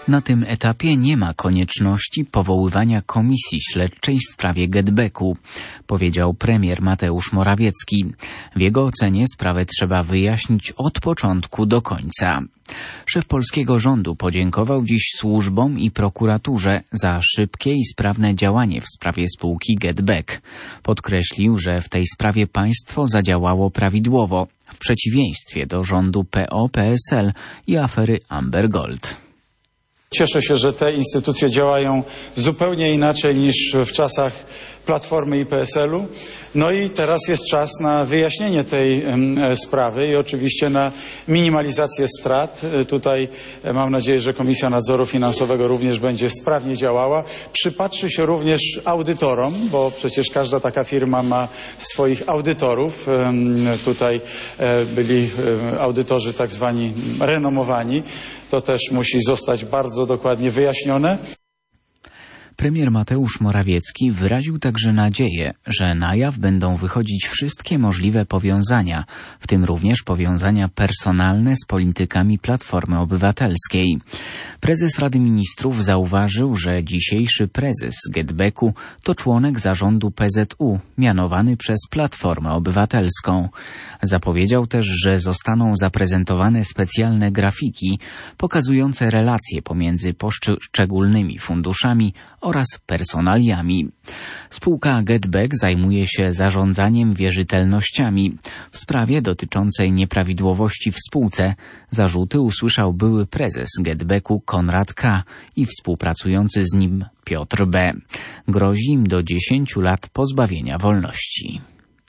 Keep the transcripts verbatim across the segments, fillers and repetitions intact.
Na tym etapie nie ma konieczności powoływania komisji śledczej w sprawie GetBacku, powiedział premier Mateusz Morawiecki. W jego ocenie sprawę trzeba wyjaśnić od początku do końca. Szef polskiego rządu podziękował dziś służbom i prokuraturze za szybkie i sprawne działanie w sprawie spółki GetBack. Podkreślił, że w tej sprawie państwo zadziałało prawidłowo, w przeciwieństwie do rządu P O P S L i afery Amber Gold. Cieszę się, że te instytucje działają zupełnie inaczej niż w czasach Platformy i P S L u. No i teraz jest czas na wyjaśnienie tej e, sprawy i oczywiście na minimalizację strat. E, tutaj e, mam nadzieję, że Komisja Nadzoru Finansowego również będzie sprawnie działała. Przypatrzy się również audytorom, bo przecież każda taka firma ma swoich audytorów. E, tutaj e, byli e, audytorzy tak zwani renomowani. To też musi zostać bardzo dokładnie wyjaśnione. Premier Mateusz Morawiecki wyraził także nadzieję, że na jaw będą wychodzić wszystkie możliwe powiązania, w tym również powiązania personalne z politykami Platformy Obywatelskiej. Prezes Rady Ministrów zauważył, że dzisiejszy prezes GetBacku to członek zarządu P Z U, mianowany przez Platformę Obywatelską. Zapowiedział też, że zostaną zaprezentowane specjalne grafiki pokazujące relacje pomiędzy poszczególnymi funduszami oraz personaliami. Spółka GetBack zajmuje się zarządzaniem wierzytelnościami. W sprawie dotyczącej nieprawidłowości w spółce zarzuty usłyszał były prezes GetBacku Konrad K. i współpracujący z nim Piotr B. Grozi im do dziesięciu lat pozbawienia wolności.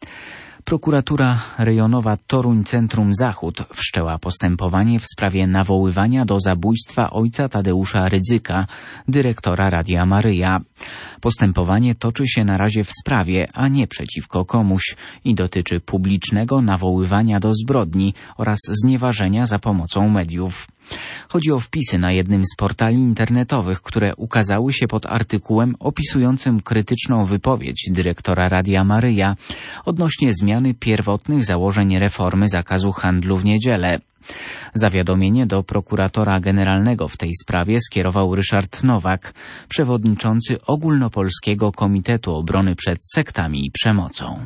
Prokuratura rejonowa Toruń Centrum Zachód wszczęła postępowanie w sprawie nawoływania do zabójstwa ojca Tadeusza Rydzyka, dyrektora Radia Maryja. Postępowanie toczy się na razie w sprawie, a nie przeciwko komuś i dotyczy publicznego nawoływania do zbrodni oraz znieważenia za pomocą mediów. Chodzi o wpisy na jednym z portali internetowych, które ukazały się pod artykułem opisującym krytyczną wypowiedź dyrektora Radia Maryja odnośnie zmiany pierwotnych założeń reformy zakazu handlu w niedzielę. Zawiadomienie do prokuratora generalnego w tej sprawie skierował Ryszard Nowak, przewodniczący Ogólnopolskiego Komitetu Obrony przed Sektami i Przemocą.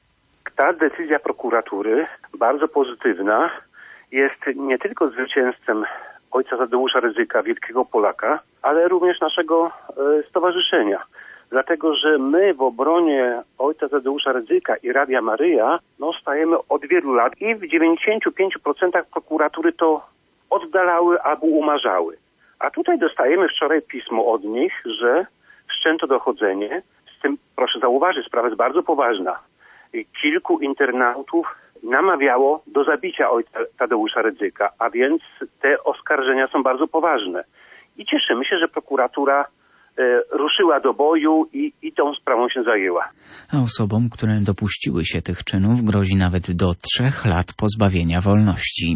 Ta decyzja prokuratury, bardzo pozytywna, jest nie tylko zwycięstwem ojca Tadeusza Rydzyka, wielkiego Polaka, ale również naszego e, stowarzyszenia. Dlatego, że my w obronie ojca Tadeusza Rydzyka i Radia Maryja no, stajemy od wielu lat i w dziewięćdziesięciu pięciu procentach prokuratury to oddalały albo umarzały. A tutaj dostajemy wczoraj pismo od nich, że wszczęto dochodzenie. Z tym, proszę zauważyć, sprawa jest bardzo poważna. Kilku internautów namawiało do zabicia ojca Tadeusza Rydzyka, a więc te oskarżenia są bardzo poważne. I cieszymy się, że prokuratura e, ruszyła do boju i, i tą sprawą się zajęła. A osobom, które dopuściły się tych czynów, grozi nawet do trzech lat pozbawienia wolności.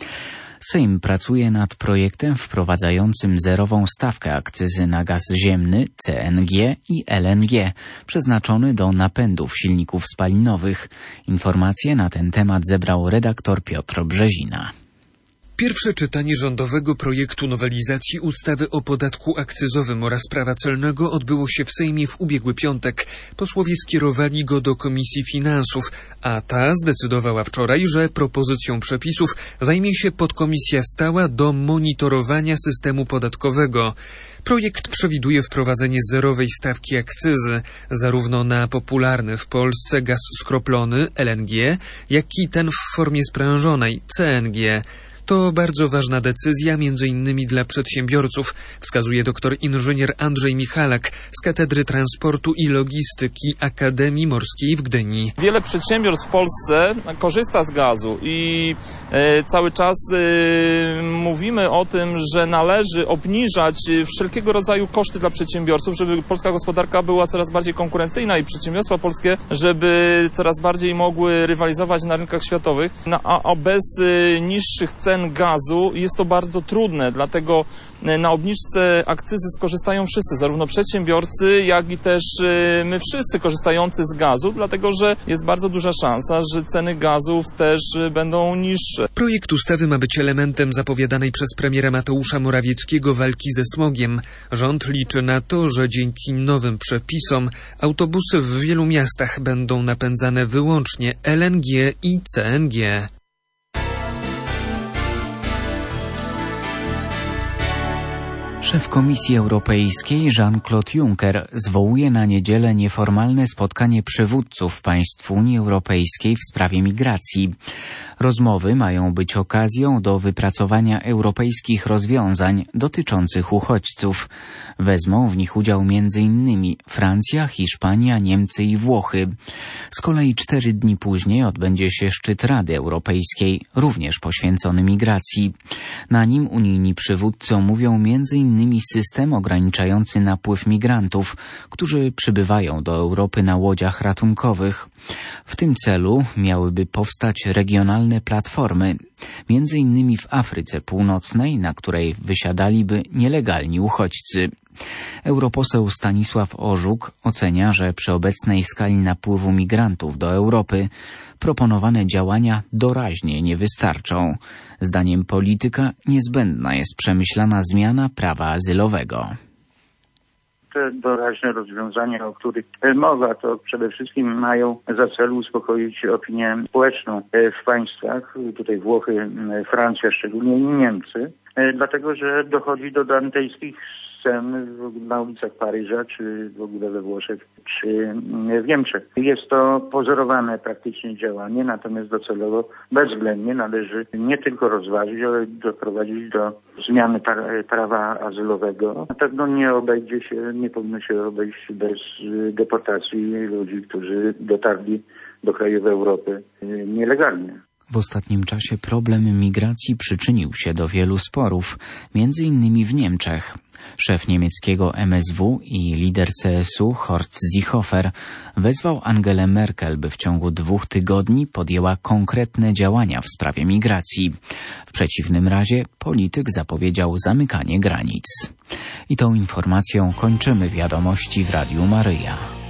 Sejm pracuje nad projektem wprowadzającym zerową stawkę akcyzy na gaz ziemny, C N G i L N G, przeznaczony do napędów silników spalinowych. Informacje na ten temat zebrał redaktor Piotr Brzezina. Pierwsze czytanie rządowego projektu nowelizacji ustawy o podatku akcyzowym oraz prawa celnego odbyło się w Sejmie w ubiegły piątek. Posłowie skierowali go do Komisji Finansów, a ta zdecydowała wczoraj, że propozycją przepisów zajmie się podkomisja stała do monitorowania systemu podatkowego. Projekt przewiduje wprowadzenie zerowej stawki akcyzy zarówno na popularny w Polsce gaz skroplony L N G, jak i ten w formie sprężonej C N G. To bardzo ważna decyzja, między innymi dla przedsiębiorców, wskazuje doktor inżynier Andrzej Michalak z Katedry Transportu i Logistyki Akademii Morskiej w Gdyni. Wiele przedsiębiorstw w Polsce korzysta z gazu i e, cały czas e, mówimy o tym, że należy obniżać wszelkiego rodzaju koszty dla przedsiębiorców, żeby polska gospodarka była coraz bardziej konkurencyjna i przedsiębiorstwa polskie, żeby coraz bardziej mogły rywalizować na rynkach światowych, no, a, a bez e, niższych cen cen gazu jest to bardzo trudne, dlatego na obniżce akcyzy skorzystają wszyscy, zarówno przedsiębiorcy, jak i też my wszyscy korzystający z gazu, dlatego że jest bardzo duża szansa, że ceny gazów też będą niższe. Projekt ustawy ma być elementem zapowiadanej przez premiera Mateusza Morawieckiego walki ze smogiem. Rząd liczy na to, że dzięki nowym przepisom autobusy w wielu miastach będą napędzane wyłącznie L N G i C N G. Szef Komisji Europejskiej Jean-Claude Juncker zwołuje na niedzielę nieformalne spotkanie przywódców państw Unii Europejskiej w sprawie migracji. Rozmowy mają być okazją do wypracowania europejskich rozwiązań dotyczących uchodźców. Wezmą w nich udział między innymi Francja, Hiszpania, Niemcy i Włochy. Z kolei cztery dni później odbędzie się szczyt Rady Europejskiej, również poświęcony migracji. Na nim unijni przywódcy omówią między innymi system ograniczający napływ migrantów, którzy przybywają do Europy na łodziach ratunkowych. W tym celu miałyby powstać regionalne platformy, między innymi w Afryce Północnej, na której wysiadaliby nielegalni uchodźcy. Europoseł Stanisław Orzuk ocenia, że przy obecnej skali napływu migrantów do Europy proponowane działania doraźnie nie wystarczą. Zdaniem polityka niezbędna jest przemyślana zmiana prawa azylowego. Te doraźne rozwiązania, o których mowa, to przede wszystkim mają za cel uspokoić opinię społeczną w państwach, tutaj Włochy, Francja szczególnie i Niemcy, dlatego że dochodzi do dantejskich scen na ulicach Paryża, czy w ogóle we Włoszech, czy w Niemczech. Jest to pozorowane praktycznie działanie, natomiast docelowo bezwzględnie należy nie tylko rozważyć, ale doprowadzić do zmiany prawa azylowego. Na pewno nie obejdzie się, nie powinno się obejść bez deportacji ludzi, którzy dotarli do krajów Europy nielegalnie. W ostatnim czasie problem migracji przyczynił się do wielu sporów, między innymi w Niemczech. Szef niemieckiego M S W i lider C S U Horst Seehofer wezwał Angelę Merkel, by w ciągu dwóch tygodni podjęła konkretne działania w sprawie migracji. W przeciwnym razie polityk zapowiedział zamykanie granic. I tą informacją kończymy wiadomości w Radiu Maryja.